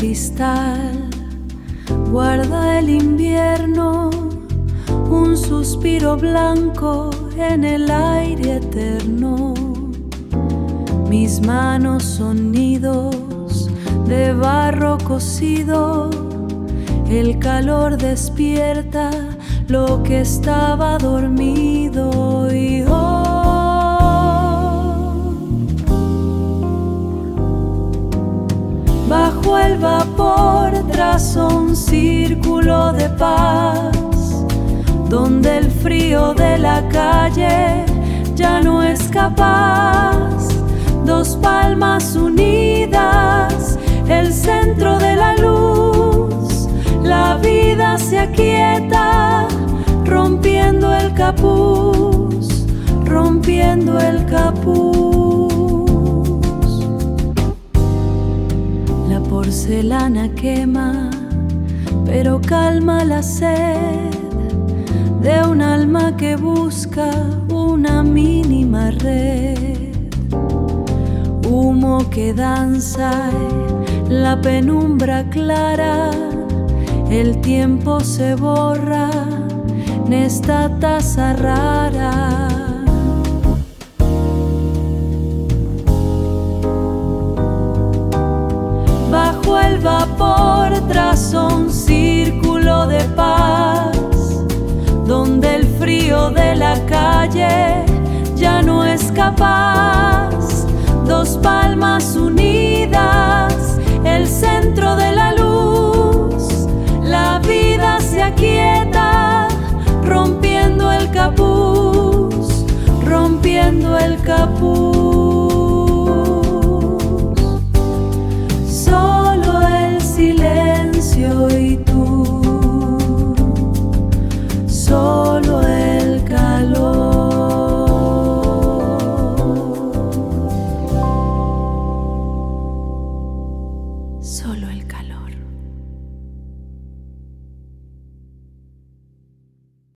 cristal guarda el invierno, un suspiro blanco en el aire eterno. Mis manos son nidos de barro cocido, el calor despierta lo que estaba dormido y bajo el vapor trazo un círculo de paz, donde el frío de la calle ya no es capaz. Dos palmas unidas, el centro de la luz, la vida se aquieta, rompiendo el capuz, rompiendo el capuz. La porcelana quema, pero calma la sed de un alma que busca una mínima red. Humo que danza en la penumbra clara, el tiempo se borra en esta taza rara. Bajo el vapor trazo un círculo de paz, donde el frío de la calle ya no es capaz. Dos palmas unidas, el centro de la luz, la vida se aquieta, rompiendo el capuz, rompiendo el capuz.